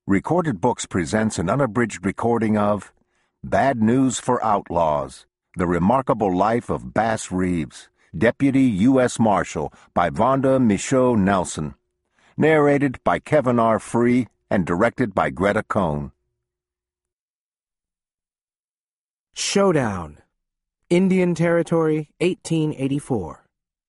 Recorded Books presents an unabridged recording of Bad News for Outlaws, The Remarkable Life of Bass Reeves, Deputy U.S. Marshal by Vonda Michaud Nelson. Narrated by Kevin R. Free and directed by Greta Cohn. Showdown, Indian Territory, 1884.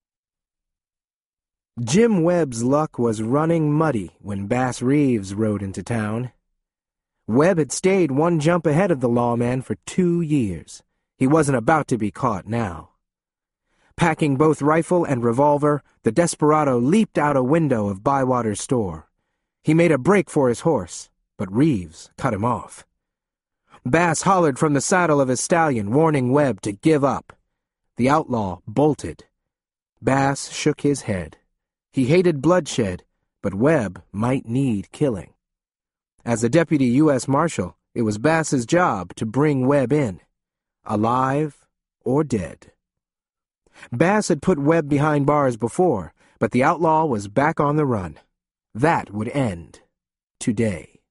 Jim Webb's luck was running muddy when Bass Reeves rode into town. Webb had stayed one jump ahead of the lawman for 2 years. He wasn't about to be caught now. Packing both rifle and revolver, the desperado leaped out a window of Bywater's store. He made a break for his horse, but Reeves cut him off. Bass hollered from the saddle of his stallion, warning Webb to give up. The outlaw bolted. Bass shook his head. He hated bloodshed, but Webb might need killing. As a deputy U.S. Marshal, it was Bass's job to bring Webb in, alive or dead. Bass had put Webb behind bars before, but the outlaw was back on the run. That would end today.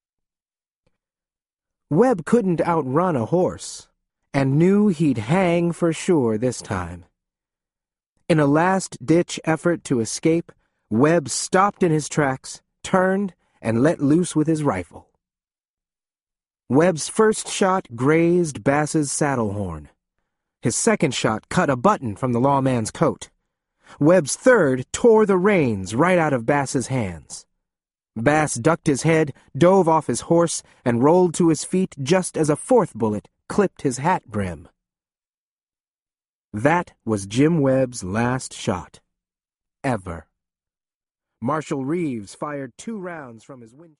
Webb couldn't outrun a horse, and knew he'd hang for sure this time. In a last-ditch effort to escape, Webb stopped in his tracks, turned, and let loose with his rifle. Webb's first shot grazed Bass's saddle horn. His second shot cut a button from the lawman's coat. Webb's third tore the reins right out of Bass's hands. Bass ducked his head, dove off his horse, and rolled to his feet just as a fourth bullet clipped his hat brim. That was Jim Webb's last shot. Ever. Marshal Reeves fired 2 rounds from his window.